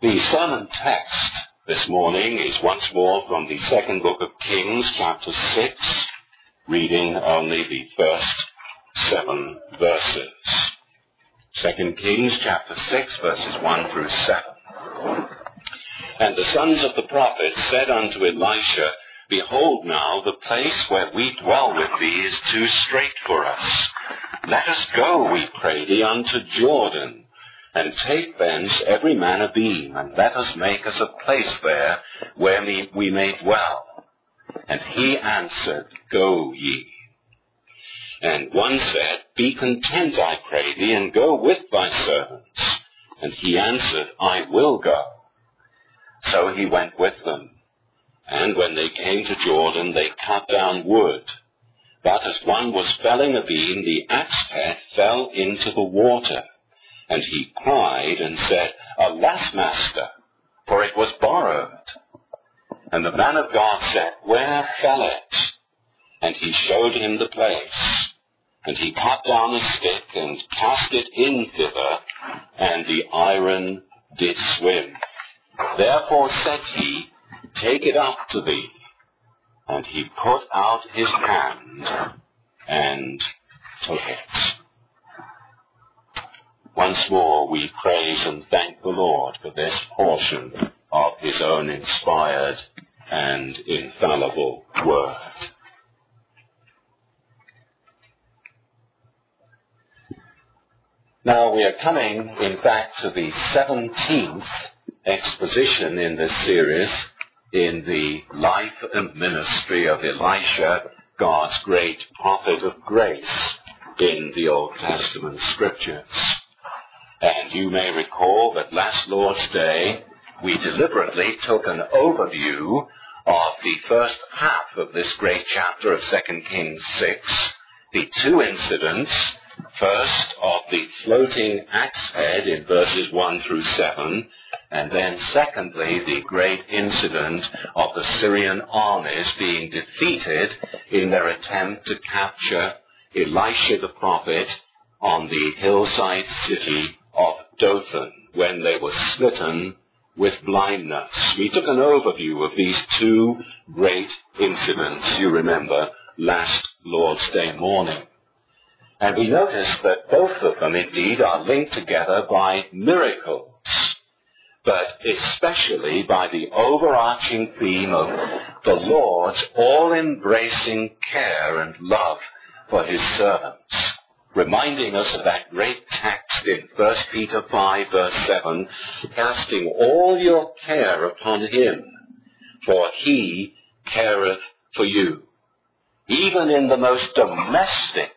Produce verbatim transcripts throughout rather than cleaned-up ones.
The sermon text this morning is once more from the second book of Kings, chapter six, reading only the first seven verses. Second Kings, chapter six, verses one through seven. And the sons of the prophets said unto Elisha, Behold now, the place where we dwell with thee is too strait for us. Let us go, we pray thee, unto Jordan, and take thence every man a beam, and let us make us a place there where we, we may dwell. And he answered, Go ye. And one said, Be content, I pray thee, and go with thy servants. And he answered, I will go. So he went with them. And when they came to Jordan, they cut down wood. But as one was felling a beam, the axe head fell into the water. And he cried and said, Alas, master, for it was borrowed. And the man of God said, Where fell it? And he showed him the place. And he cut down a stick and cast it in thither, and the iron did swim. Therefore said he, Take it up to thee. And he put out his hand and took it. Once more we praise and thank the Lord for this portion of his own inspired and infallible word. Now we are coming, in fact, to the seventeenth exposition in this series in the life and ministry of Elisha, God's great prophet of grace in the Old Testament Scriptures. And you may recall that last Lord's Day, we deliberately took an overview of the first half of this great chapter of Second Kings six, the two incidents, first of the floating axe head in verses one through seven, and then secondly, the great incident of the Syrian armies being defeated in their attempt to capture Elisha the prophet on the hillside city of Dothan, when they were smitten with blindness. We took an overview of these two great incidents, you remember, last Lord's Day morning. And we noticed that both of them indeed are linked together by miracles, but especially by the overarching theme of the Lord's all-embracing care and love for his servants, reminding us of that great text in First Peter five, verse seven, casting all your care upon him, for he careth for you. Even in the most domestic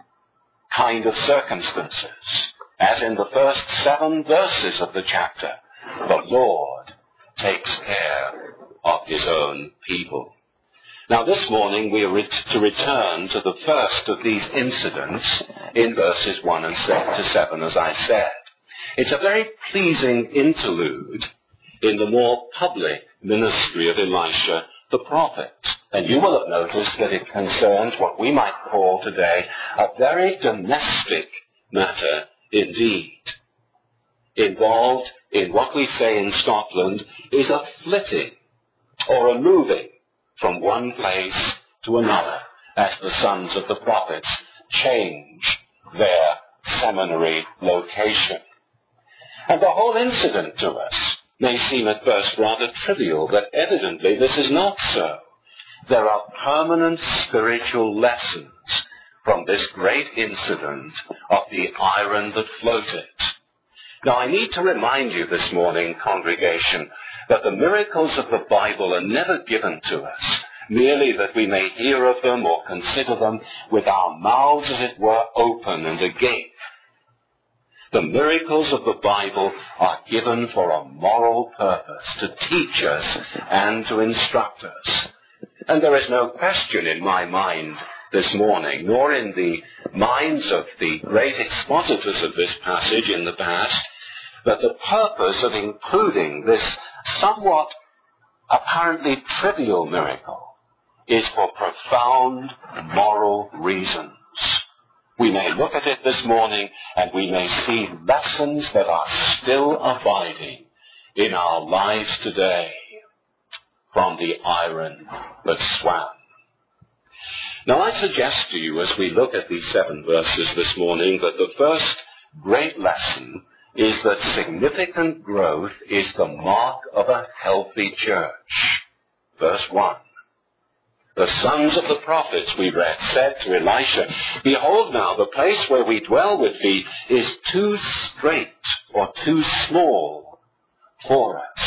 kind of circumstances, as in the first seven verses of the chapter, the Lord takes care of his own people. Now this morning we are to return to the first of these incidents in verses one and to seven, as I said. It's a very pleasing interlude in the more public ministry of Elisha the prophet. And you will have noticed that it concerns what we might call today a very domestic matter indeed. Involved in what we say in Scotland is a flitting or a moving from one place to another as the sons of the prophets change their seminary location. And the whole incident to us may seem at first rather trivial, but evidently this is not so. There are permanent spiritual lessons from this great incident of the iron that floated. Now I need to remind you this morning, congregation, that the miracles of the Bible are never given to us merely that we may hear of them or consider them with our mouths, as it were, open and agape. The miracles of the Bible are given for a moral purpose, to teach us and to instruct us. And there is no question in my mind this morning, nor in the minds of the great expositors of this passage in the past, that the purpose of including this somewhat apparently trivial miracle is for profound moral reasons. We may look at it this morning and we may see lessons that are still abiding in our lives today from the iron that swam. Now I suggest to you as we look at these seven verses this morning that the first great lesson is that significant growth is the mark of a healthy church. Verse one. The sons of the prophets, we read, said to Elisha, "Behold now, the place where we dwell with thee is too strait or too small for us."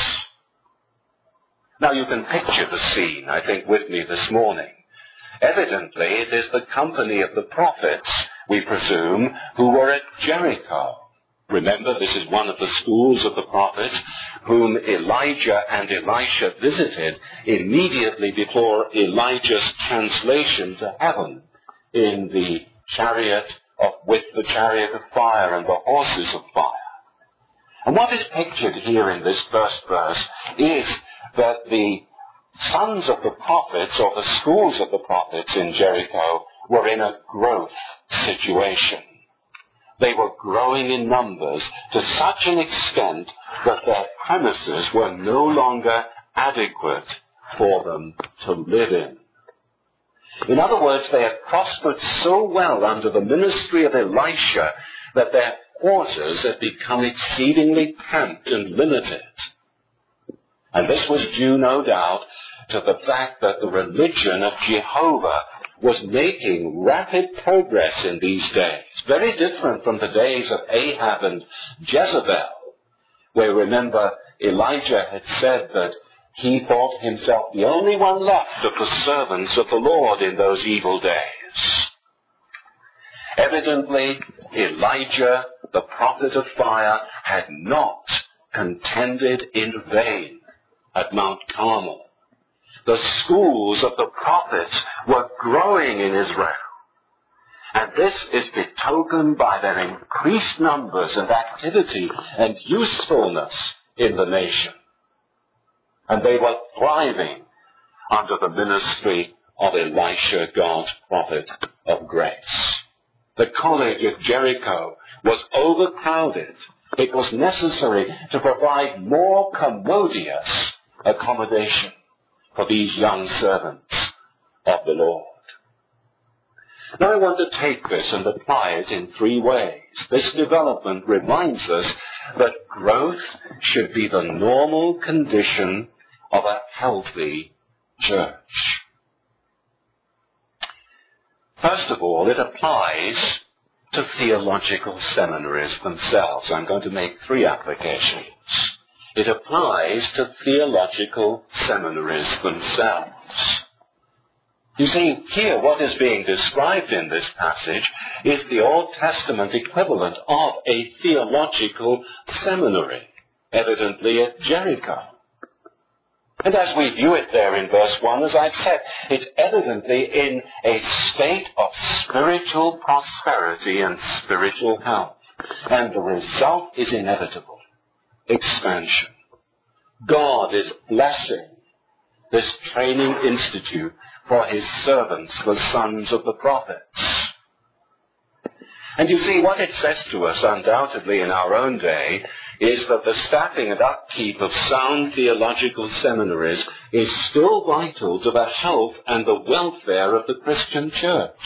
Now you can picture the scene, I think, with me this morning. Evidently, it is the company of the prophets, we presume, who were at Jericho. Remember, this is one of the schools of the prophets whom Elijah and Elisha visited immediately before Elijah's translation to heaven in the chariot of, with the chariot of fire and the horses of fire. And what is pictured here in this first verse is that the sons of the prophets, or the schools of the prophets in Jericho, were in a growth situation. They were growing in numbers to such an extent that their premises were no longer adequate for them to live in. In other words, they had prospered so well under the ministry of Elisha that their quarters had become exceedingly cramped and limited. And this was due, no doubt, to the fact that the religion of Jehovah was making rapid progress in these days. Very different from the days of Ahab and Jezebel, where, remember, Elijah had said that he thought himself the only one left of the servants of the Lord in those evil days. Evidently, Elijah, the prophet of fire, had not contended in vain at Mount Carmel. The schools of the prophets were growing in Israel. And this is betokened by their increased numbers and activity and usefulness in the nation. And they were thriving under the ministry of Elisha, God's prophet of grace. The college at Jericho was overcrowded. It was necessary to provide more commodious accommodation for these young servants of the Lord. Now I want to take this and apply it in three ways. This development reminds us that growth should be the normal condition of a healthy church. First of all, it applies to theological seminaries themselves. I'm going to make three applications. It applies to theological seminaries themselves. You see, here what is being described in this passage is the Old Testament equivalent of a theological seminary, evidently at Jericho. And as we view it there in verse one, as I've said, it's evidently in a state of spiritual prosperity and spiritual health. And the result is inevitable. Expansion. God is blessing this training institute for his servants, the sons of the prophets. And you see, what it says to us undoubtedly in our own day is that the staffing and upkeep of sound theological seminaries is still vital to the health and the welfare of the Christian church.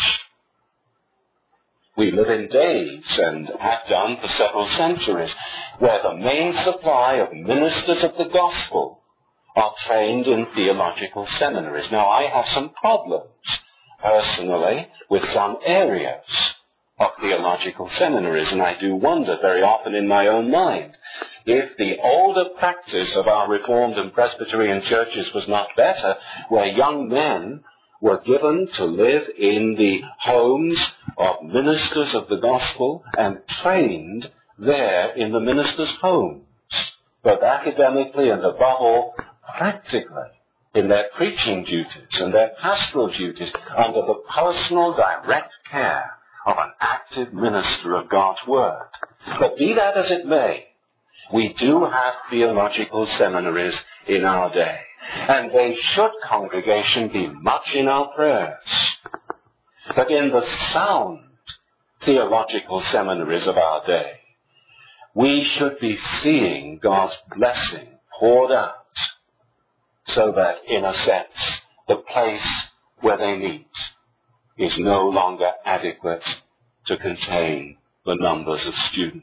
We live in days, and have done for several centuries, where the main supply of ministers of the gospel are trained in theological seminaries. Now, I have some problems, personally, with some areas of theological seminaries, and I do wonder very often in my own mind if the older practice of our Reformed and Presbyterian churches was not better, where young men were given to live in the homes of ministers of the gospel and trained there in the ministers' homes, both academically and above all practically, in their preaching duties and their pastoral duties under the personal direct care of an active minister of God's Word. But be that as it may, we do have theological seminaries in our day. And they should, congregation, be much in our prayers. But in the sound theological seminaries of our day, we should be seeing God's blessing poured out so that, in a sense, the place where they meet is no longer adequate to contain the numbers of students.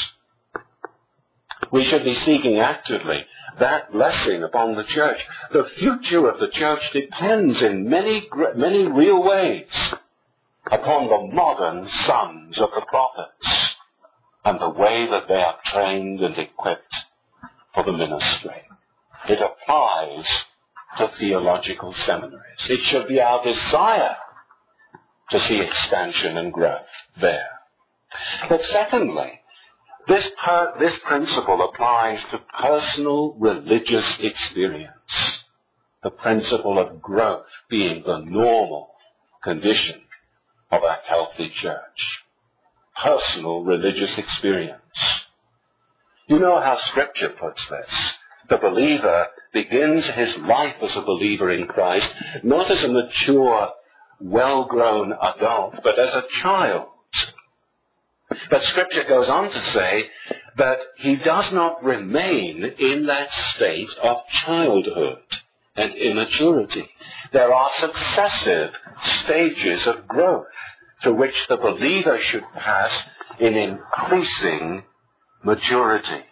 We should be seeking actively that blessing upon the church. The future of the church depends in many, many real ways upon the modern sons of the prophets and the way that they are trained and equipped for the ministry. It applies to theological seminaries. It should be our desire to see expansion and growth there. But secondly, this, per, this principle applies to personal religious experience. The principle of growth being the normal condition of a healthy church. Personal religious experience. You know how Scripture puts this. The believer begins his life as a believer in Christ, not as a mature, well-grown adult, but as a child. But Scripture goes on to say that he does not remain in that state of childhood and immaturity. There are successive stages of growth through which the believer should pass in increasing maturity.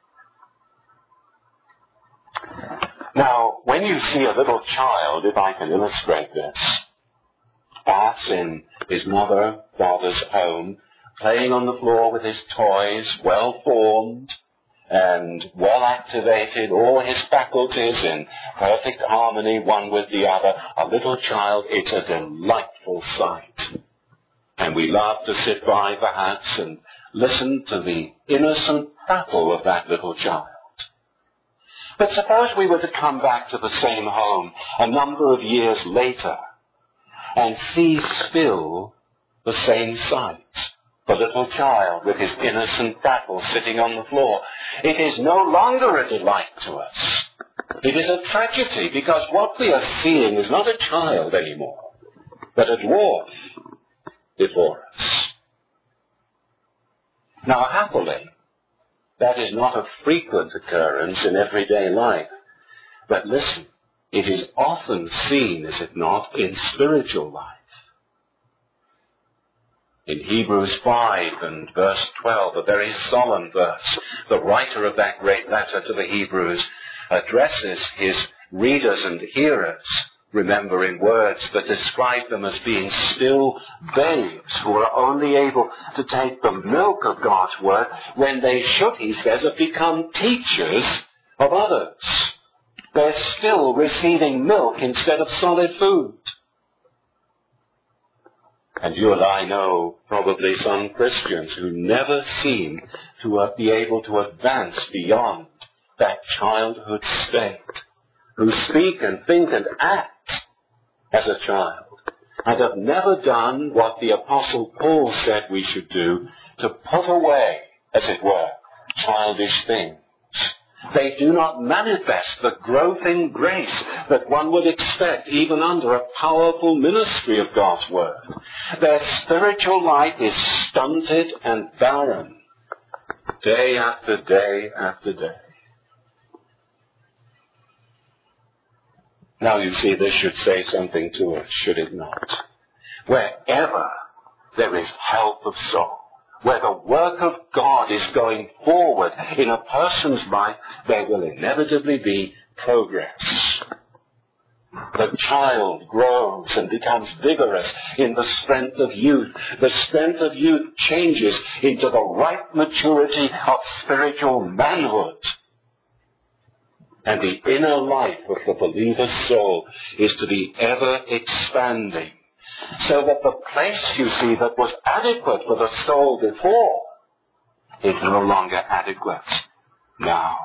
Now, when you see a little child, if I can illustrate this, perhaps in his mother, father's home, playing on the floor with his toys, well-formed and well-activated, all his faculties in perfect harmony, one with the other, a little child, it's a delightful sight. And we love to sit by, perhaps, and listen to the innocent prattle of that little child. But suppose we were to come back to the same home a number of years later and see still the same sight. The little child with his innocent prattle sitting on the floor. It is no longer a delight to us. It is a tragedy, because what we are seeing is not a child anymore, but a dwarf before us. Now, happily, that is not a frequent occurrence in everyday life. But listen, it is often seen, is it not, in spiritual life. In Hebrews five and verse twelve, a very solemn verse, the writer of that great letter to the Hebrews addresses his readers and hearers, remembering words that describe them as being still babes who are only able to take the milk of God's word when they should, he says, have become teachers of others. They're still receiving milk instead of solid food. And you and I know probably some Christians who never seem to uh, be able to advance beyond that childhood state, who speak and think and act as a child, and have never done what the Apostle Paul said we should do, to put away, as it were, childish things. They do not manifest the growth in grace that one would expect even under a powerful ministry of God's Word. Their spiritual life is stunted and barren, day after day after day. Now you see, this should say something to us, should it not? Wherever there is health of soul, where the work of God is going forward in a person's life, there will inevitably be progress. The child grows and becomes vigorous in the strength of youth. The strength of youth changes into the right maturity of spiritual manhood. And the inner life of the believer's soul is to be ever expanding, so that the place, you see, that was adequate for the soul before is no longer adequate now.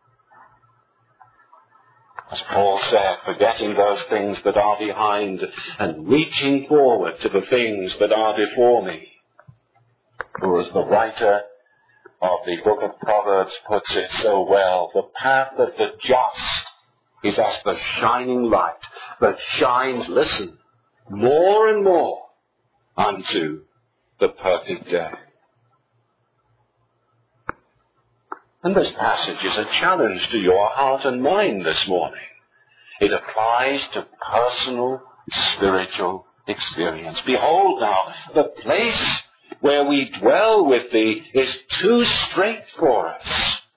As Paul said, forgetting those things that are behind and reaching forward to the things that are before me. Or as the writer of the book of Proverbs puts it so well, the path of the just is as the shining light that shines, listen, more and more unto the perfect day. And this passage is a challenge to your heart and mind this morning. It applies to personal, spiritual experience. Behold now, the place where we dwell with thee is too strait for us.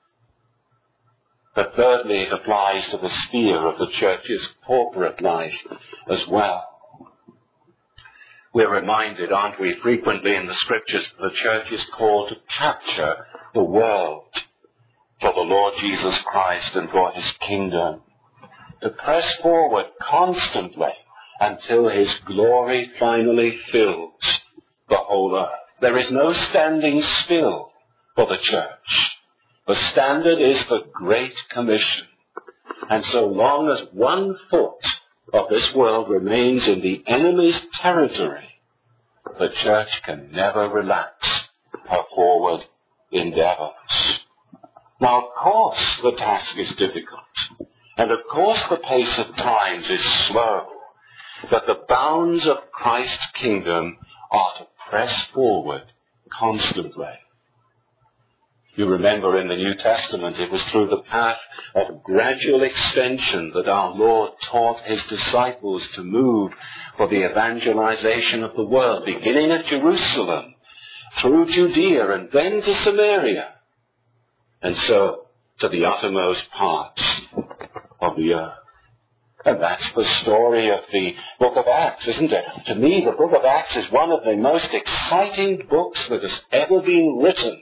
But thirdly, it applies to the sphere of the church's corporate life as well. We're reminded, aren't we, frequently in the scriptures, the church is called to capture the world for the Lord Jesus Christ and for his kingdom, to press forward constantly until his glory finally fills the whole earth. There is no standing still for the church. The standard is the Great Commission. And so long as one foot of this world remains in the enemy's territory, the church can never relax her forward endeavors. Now, of course, the task is difficult. And of course, the pace of times is slow. But the bounds of Christ's kingdom are to press forward constantly. You remember in the New Testament, it was through the path of gradual extension that our Lord taught his disciples to move for the evangelization of the world, beginning at Jerusalem, through Judea, and then to Samaria, and so to the uttermost parts of the earth. And that's the story of the book of Acts, isn't it? To me, the book of Acts is one of the most exciting books that has ever been written.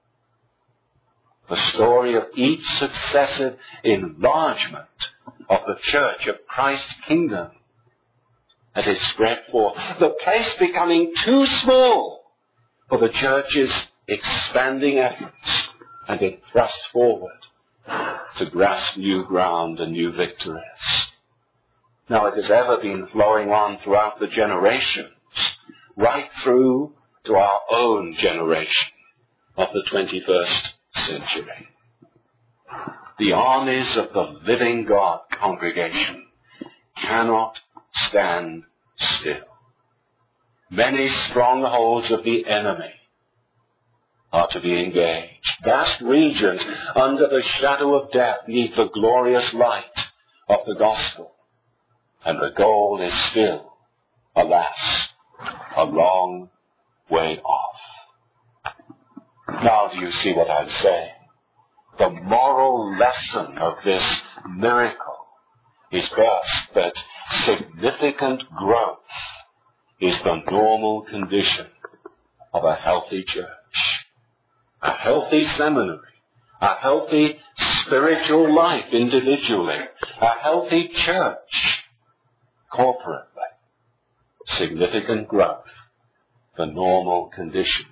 The story of each successive enlargement of the church of Christ's kingdom as it spread forth. The place becoming too small for the church's expanding efforts, and it thrust forward to grasp new ground and new victories. Now, it has ever been flowing on throughout the generations, right through to our own generation of the twenty-first century. The armies of the living God congregation cannot stand still. Many strongholds of the enemy are to be engaged. Vast regions under the shadow of death need the glorious light of the gospel. And the goal is still, alas, a long way off. Now do you see what I'm saying? The moral lesson of this miracle is first that significant growth is the normal condition of a healthy church. A healthy seminary, a healthy spiritual life individually, a healthy church corporately. Significant growth, the normal condition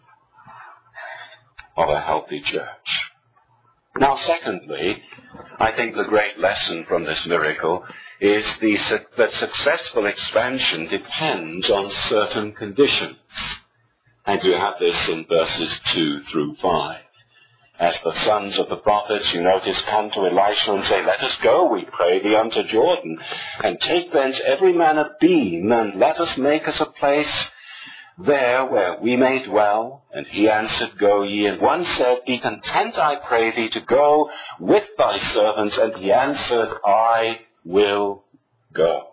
of a healthy church. Now, secondly, I think the great lesson from this miracle is the, that successful expansion depends on certain conditions. And you have this in verses two through five. As the sons of the prophets, you notice, come to Elisha and say, "Let us go, we pray thee, unto Jordan, and take thence every man a beam, and let us make us a place there where we may dwell." And he answered, "Go ye." And one said, "Be content, I pray thee, to go with thy servants." And he answered, "I will go."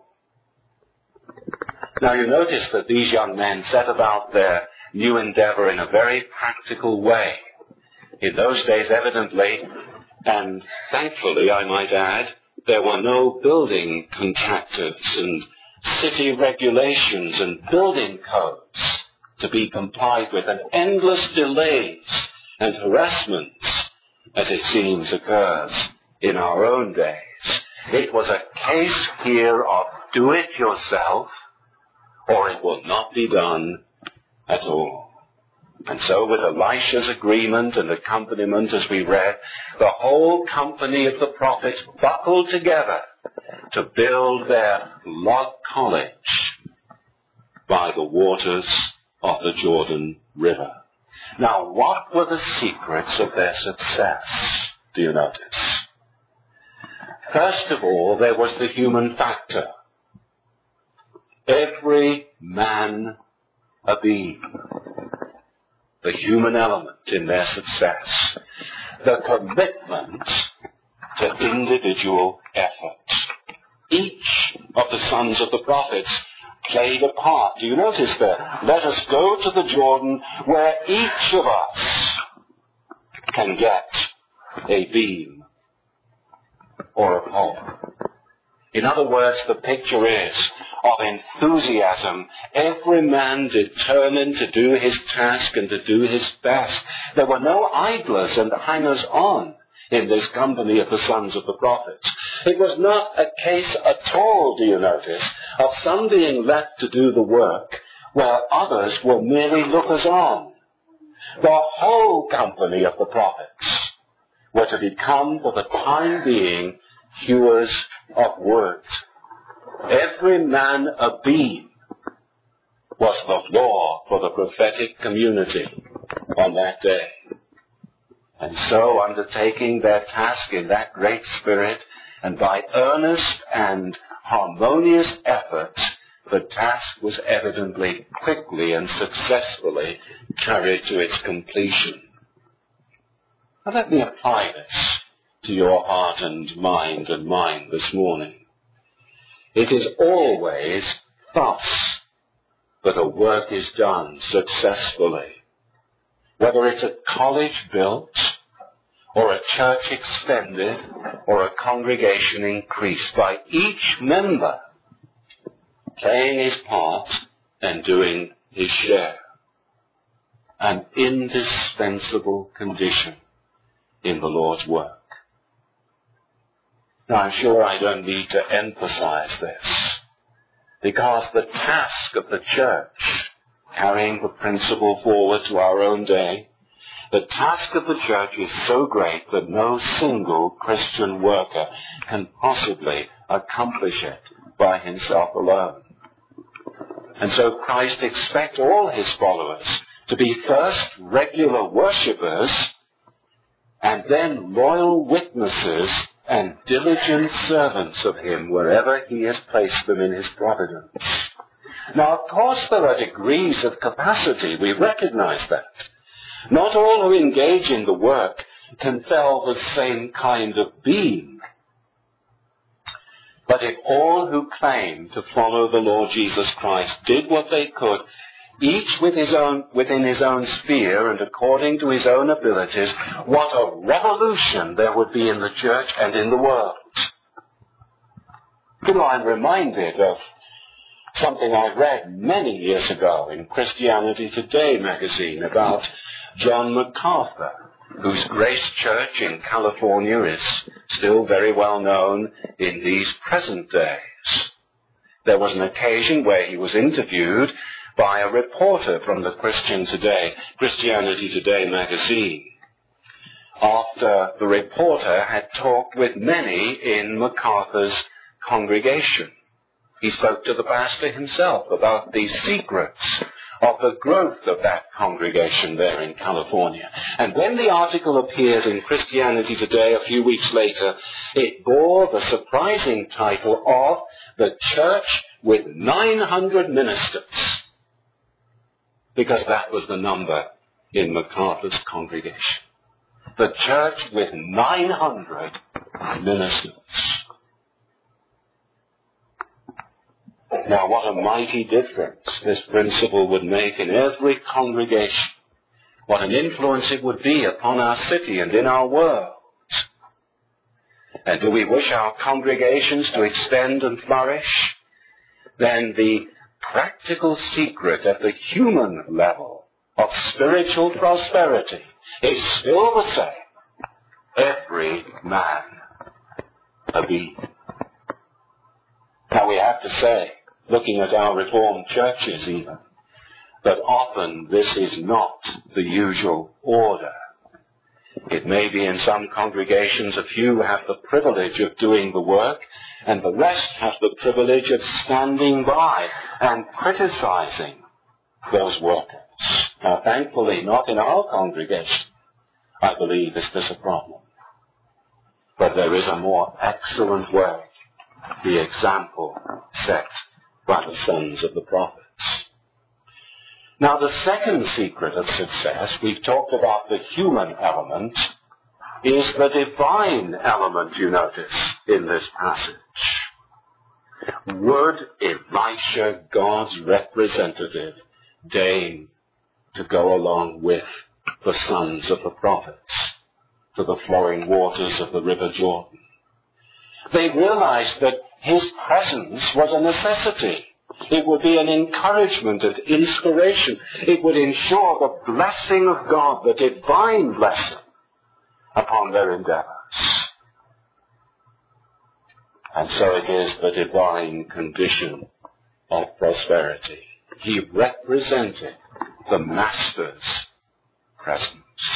Now you notice that these young men set about their new endeavor in a very practical way. In those days, evidently, and thankfully, I might add, there were no building contractors and city regulations and building codes to be complied with, and endless delays and harassments, as it seems occurs in our own days. It was a case here of do it yourself, or it will not be done at all. And so with Elisha's agreement and accompaniment, as we read, the whole company of the prophets buckled together to build their log college by the waters of the Jordan River. Now, what were the secrets of their success, do you notice? First of all, there was the human factor. Every man a beam. The human element in their success. the commitment to individual effort. Each of the sons of the prophets played a part. Do you notice there? Let us go to the Jordan where each of us can get a beam or a pole. In other words, the picture is of enthusiasm, every man determined to do his task and to do his best. There were no idlers and hangers-on in this company of the sons of the prophets. It was not a case at all, do you notice, of some being left to do the work where others were merely lookers-on. The whole company of the prophets were to become, for the time being, hewers of wood. Every man a beam was the law for the prophetic community on that day. And so, undertaking their task in that great spirit, and by earnest and harmonious effort, the task was evidently quickly and successfully carried to its completion. Now let me apply this to your heart and mind and mine this morning. It is always thus that a work is done successfully. Whether it's a college built, or a church extended, or a congregation increased, by each member playing his part and doing his share. An indispensable condition in the Lord's work. Now, I'm sure I don't need to emphasize this, because the task of the church, carrying the principle forward to our own day, the task of the church is so great that no single Christian worker can possibly accomplish it by himself alone. And so Christ expects all his followers to be first regular worshippers and then loyal witnesses and diligent servants of him wherever he has placed them in his providence. Now, of course, there are degrees of capacity. We recognize that. Not all who engage in the work can fell the same kind of beam. But if all who claim to follow the Lord Jesus Christ did what they could, each with his own, within his own sphere and according to his own abilities, what a revolution there would be in the church and in the world. You know, I'm reminded of something I read many years ago in Christianity Today magazine about John MacArthur, whose Grace Church in California is still very well known in these present days. There was an occasion where he was interviewed by a reporter from the Christian Today, Christianity Today magazine, after the reporter had talked with many in MacArthur's congregation. He spoke to the pastor himself about the secrets of the growth of that congregation there in California. And when the article appeared in Christianity Today a few weeks later, it bore the surprising title of The Church with nine hundred Ministers, because that was the number in MacArthur's congregation. The church with nine hundred ministers. Now, what a mighty difference this principle would make in every congregation. What an influence it would be upon our city and in our world. And do we wish our congregations to extend and flourish? Then the practical secret at the human level of spiritual prosperity is still the same. Every man a beam. Now we have to say, looking at our Reformed churches even, that often this is not the usual order. It may be in some congregations a few have the privilege of doing the work, and the rest have the privilege of standing by and criticizing those workers. Now, thankfully, not in our congregation, I believe, is this a problem. But there is a more excellent way, the example set by the sons of the prophets. Now, the second secret of success, we've talked about the human element. is the divine element, you notice, in this passage. Would Elisha, God's representative, deign to go along with the sons of the prophets to the flowing waters of the river Jordan? They realized that his presence was a necessity. It would be an encouragement and inspiration. It would ensure the blessing of God, the divine blessing, upon their endeavors. And so it is the divine condition of prosperity. He represented the Master's presence.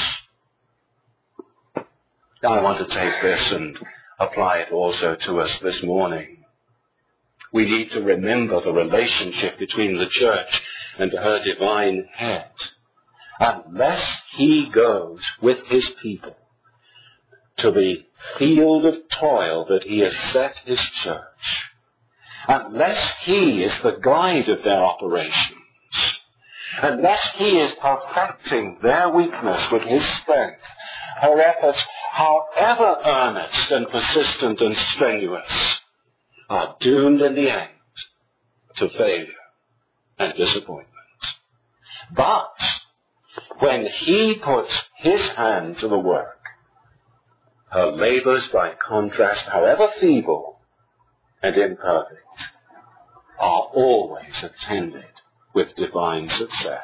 Now I want to take this and apply it also to us this morning. We need to remember the relationship between the church and her divine head. Unless he goes with his people to the field of toil that he has set his church, unless he is the guide of their operations, unless he is perfecting their weakness with his strength, her efforts, however earnest and persistent and strenuous, are doomed in the end to failure and disappointment. But when he puts his hand to the work, her labors, by contrast, however feeble and imperfect, are always attended with divine success.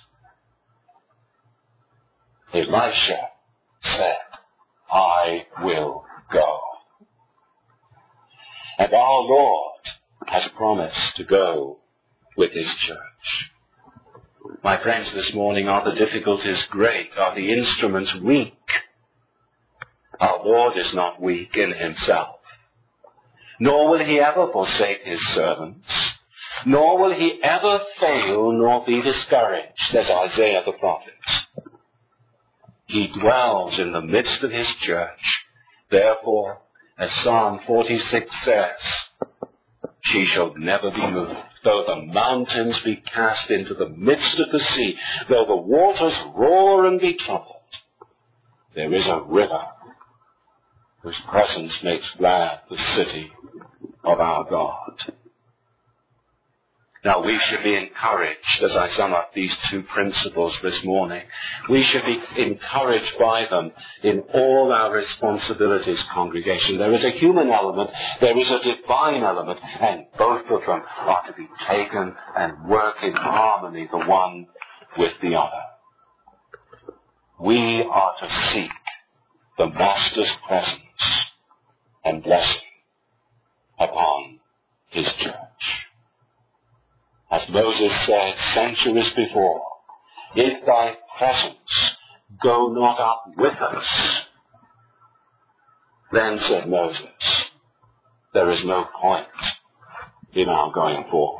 Elisha said, I will go. And our Lord has promised to go with his church. My friends, this morning, are the difficulties great? Are the instruments weak? Our Lord is not weak in himself, nor will he ever forsake his servants, nor will he ever fail nor be discouraged, says Isaiah the prophet. He dwells in the midst of his church. Therefore, as Psalm forty-six says, she shall never be moved. Though the mountains be cast into the midst of the sea, though the waters roar and be troubled, there is a river whose presence makes glad the city of our God. Now we should be encouraged, as I sum up these two principles this morning, we should be encouraged by them in all our responsibilities, congregation. There is a human element, there is a divine element, and both of them are to be taken and work in harmony, the one with the other. We are to seek the Master's presence and blessing upon his church. As Moses said centuries before, if thy presence go not up with us, then, said Moses, there is no point in our going forward.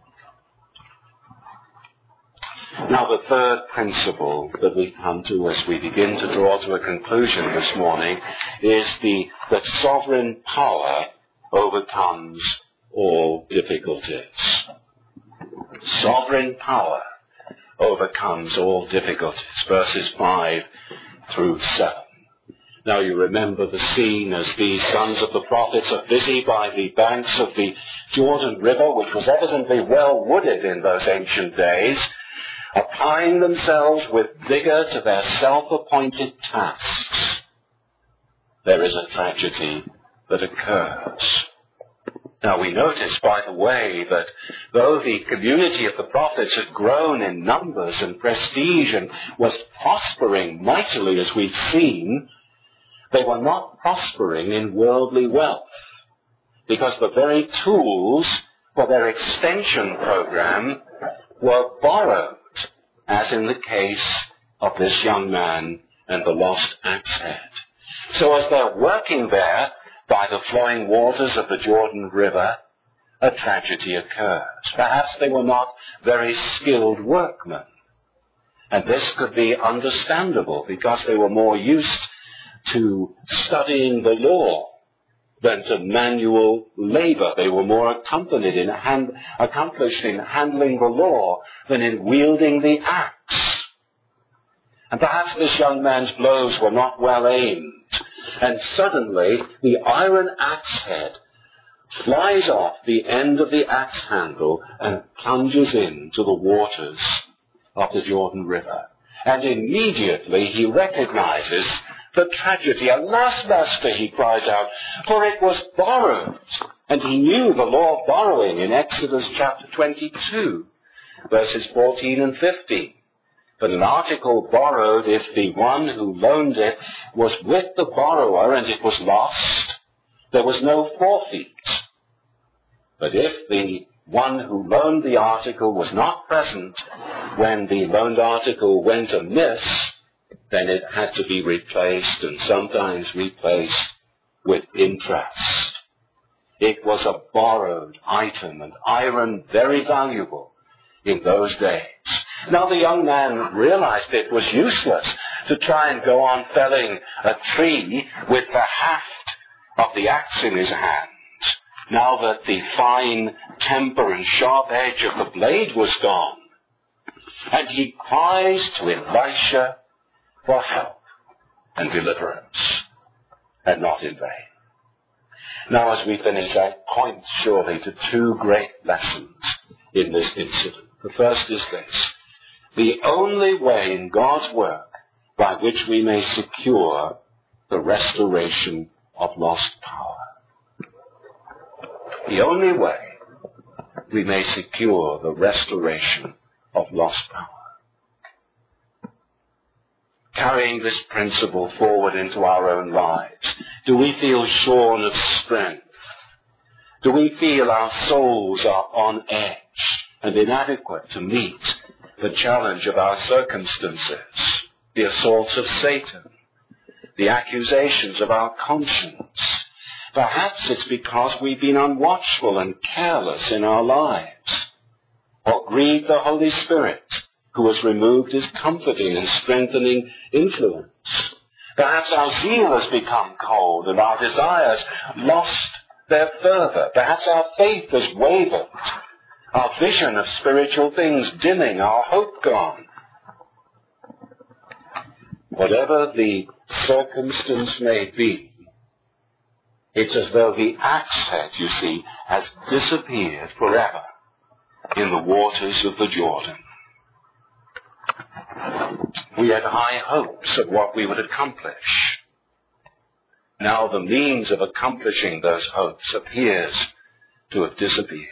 Now, the third principle that we come to as we begin to draw to a conclusion this morning is the that sovereign power overcomes all difficulties. Sovereign power overcomes all difficulties. Verses five through seven. Now you remember the scene as these sons of the prophets are busy by the banks of the Jordan River, which was evidently well wooded in those ancient days, applying themselves with vigor to their self-appointed tasks. There is a tragedy that occurs. Now we notice, by the way, that though the community of the prophets had grown in numbers and prestige and was prospering mightily, as we've seen, they were not prospering in worldly wealth, because the very tools for their extension program were borrowed, as in the case of this young man and the lost axe head. So as they're working there by the flowing waters of the Jordan River, a tragedy occurs. Perhaps they were not very skilled workmen. And this could be understandable because they were more used to studying the law than to manual labor. They were more accompanied in hand, accomplished in handling the law than in wielding the axe. And perhaps this young man's blows were not well aimed. And suddenly the iron axe head flies off the end of the axe handle and plunges into the waters of the Jordan River. And immediately he recognizes the tragedy. "Alas, master," he cries out, "for it was borrowed." And he knew the law of borrowing in Exodus chapter twenty-two, verses fourteen and fifteen. But an article borrowed, if the one who loaned it was with the borrower and it was lost, there was no forfeit. But if the one who loaned the article was not present when the loaned article went amiss, then it had to be replaced, and sometimes replaced with interest. It was a borrowed item, and iron very valuable in those days. Now the young man realized it was useless to try and go on felling a tree with the haft of the axe in his hand, now that the fine temper and sharp edge of the blade was gone. And he cries to Elisha for help and deliverance, and not in vain. Now as we finish, I point surely to two great lessons in this incident. The first is this: the only way in God's work by which we may secure the restoration of lost power. The only way we may secure the restoration of lost power. Carrying this principle forward into our own lives, do we feel shorn of strength? Do we feel our souls are on edge and inadequate to meet the challenge of our circumstances, the assaults of Satan, the accusations of our conscience? Perhaps it's because we've been unwatchful and careless in our lives, or grieved the Holy Spirit, who has removed his comforting and strengthening influence. Perhaps our zeal has become cold and our desires lost their fervor. Perhaps our faith has wavered, our vision of spiritual things dimming, our hope gone. Whatever the circumstance may be, it's as though the axe head, you see, has disappeared forever in the waters of the Jordan. We had high hopes of what we would accomplish. Now the means of accomplishing those hopes appears to have disappeared.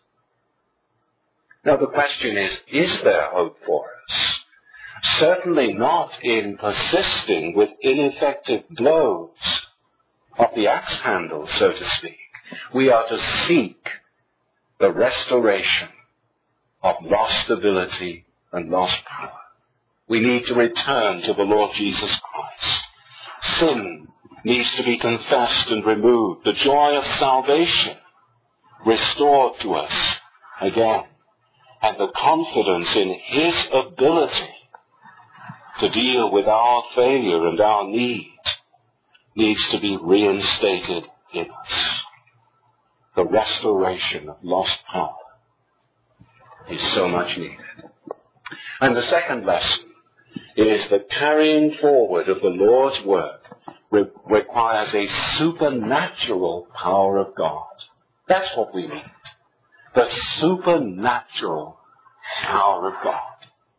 Now the question is, is there hope for us? Certainly not in persisting with ineffective blows of the axe handle, so to speak. We are to seek the restoration of lost ability and lost power. We need to return to the Lord Jesus Christ. Sin needs to be confessed and removed. The joy of salvation restored to us again. And the confidence in his ability to deal with our failure and our need needs to be reinstated in us. The restoration of lost power is so much needed. And the second lesson is that carrying forward of the Lord's work re- requires a supernatural power of God. That's what we need. The supernatural power of God.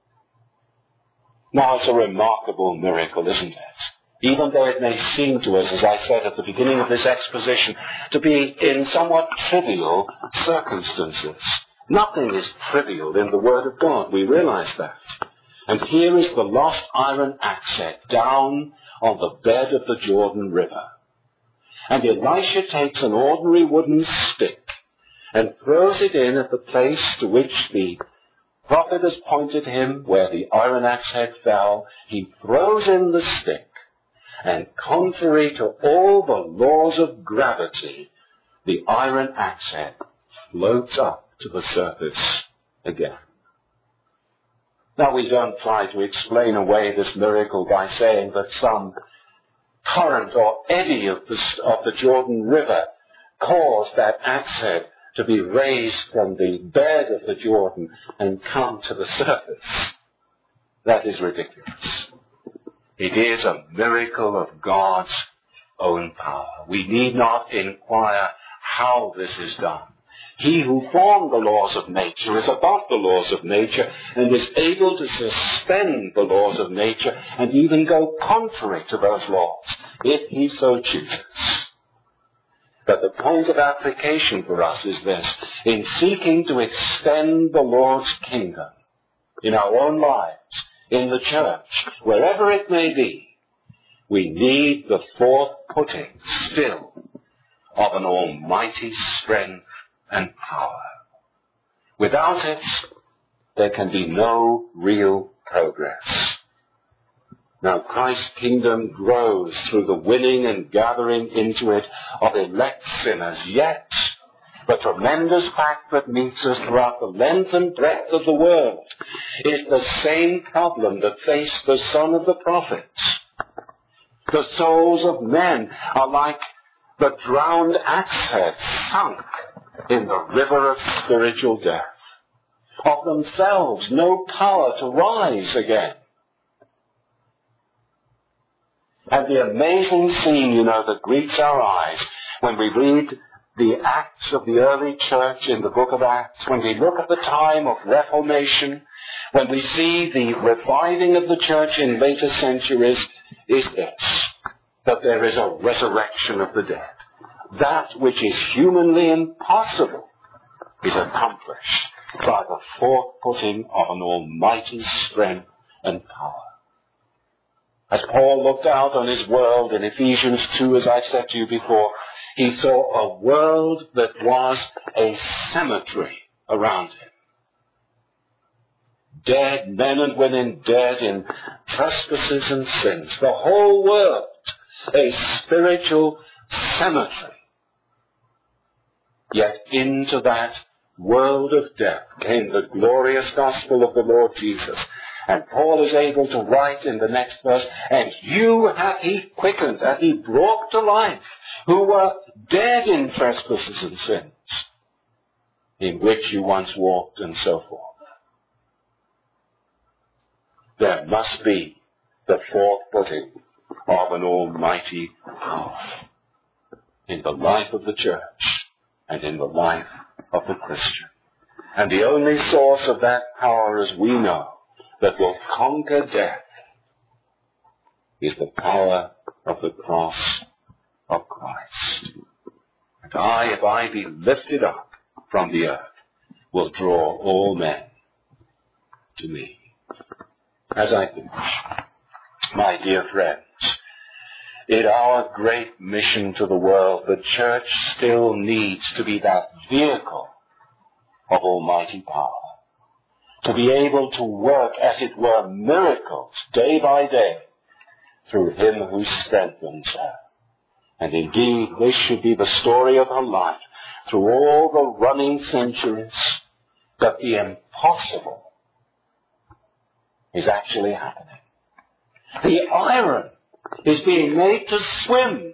Now it's a remarkable miracle, isn't it? Even though it may seem to us, as I said at the beginning of this exposition, to be in somewhat trivial circumstances. Nothing is trivial in the Word of God. We realize that. And here is the lost iron axe head down on the bed of the Jordan River. And Elisha takes an ordinary wooden stick and throws it in at the place to which the prophet has pointed him, where the iron axe head fell. He throws in the stick, and contrary to all the laws of gravity, the iron axe head floats up to the surface again. Now, we don't try to explain away this miracle by saying that some current or eddy of the, of the Jordan River caused that axe head to be raised from the bed of the Jordan and come to the surface. That is ridiculous. It is a miracle of God's own power. We need not inquire how this is done. He who formed the laws of nature is above the laws of nature and is able to suspend the laws of nature and even go contrary to those laws, if he so chooses. But the point of application for us is this: in seeking to extend the Lord's kingdom in our own lives, in the church, wherever it may be, we need the forth-putting still of an almighty strength and power. Without it, there can be no real progress. Now, Christ's kingdom grows through the winning and gathering into it of elect sinners, yet the tremendous fact that meets us throughout the length and breadth of the world is the same problem that faced the son of the prophets. The souls of men are like the drowned axe head sunk in the river of spiritual death. Of themselves, no power to rise again. And the amazing scene, you know, that greets our eyes when we read the Acts of the early church in the book of Acts, when we look at the time of Reformation, when we see the reviving of the church in later centuries, is this: that there is a resurrection of the dead. That which is humanly impossible is accomplished by the forth-putting of an almighty strength and power. As Paul looked out on his world in Ephesians two, as I said to you before, he saw a world that was a cemetery around him. Dead men and women, dead in trespasses and sins. The whole world, a spiritual cemetery. Yet into that world of death came the glorious gospel of the Lord Jesus. And Paul is able to write in the next verse, and you hath he quickened, hath he brought to life, who were dead in trespasses and sins, in which you once walked, and so forth. There must be the forth-putting of an almighty power in the life of the church and in the life of the Christian. And the only source of that power, as we know, that will conquer death is the power of the cross of Christ. And I, if I be lifted up from the earth, will draw all men to me. As I finish, my dear friends, in our great mission to the world, the church still needs to be that vehicle of almighty power, to be able to work, as it were, miracles day by day through him who strengthens her. And indeed, this should be the story of her life through all the running centuries, that the impossible is actually happening. The iron is being made to swim.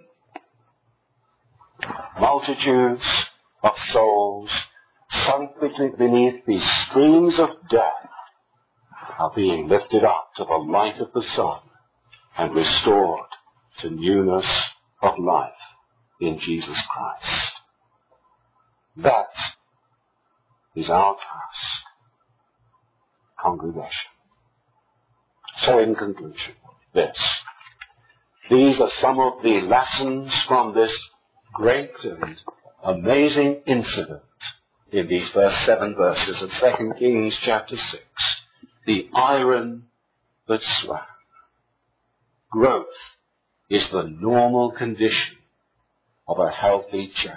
Multitudes of souls sunk beneath these streams of death are being lifted up to the light of the sun and restored to newness of life in Jesus Christ. That is our task, congregation. So in conclusion, this. These are some of the lessons from this great and amazing incident in these first seven verses of Second Kings chapter six. The iron that swam. Growth is the normal condition of a healthy church.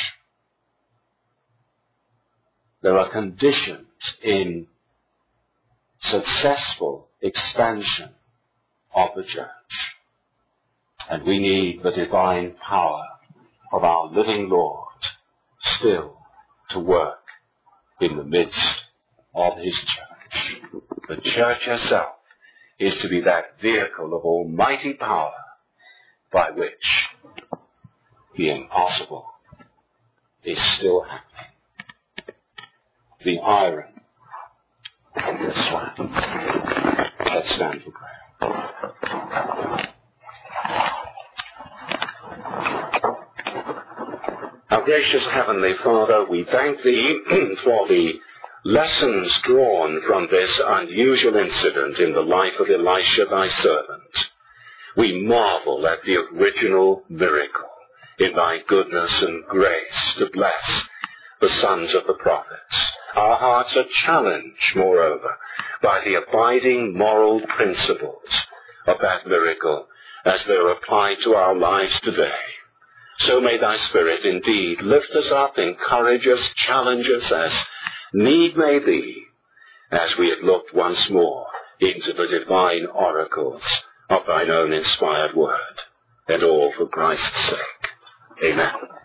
There are conditions in successful expansion of the church. And we need the divine power of our living Lord still to work in the midst of his church. The church herself is to be that vehicle of almighty power by which the impossible is still happening. The iron and the swam. Let's stand for prayer. Our gracious Heavenly Father, we thank Thee for the lessons drawn from this unusual incident in the life of Elisha, Thy servant. We marvel at the original miracle in Thy goodness and grace to bless the sons of the prophets. Our hearts are challenged, moreover, by the abiding moral principles of that miracle as they are applied to our lives today. So may Thy Spirit indeed lift us up, encourage us, challenge us as need may be, as we have looked once more into the divine oracles of Thine own inspired word, and all for Christ's sake. Amen.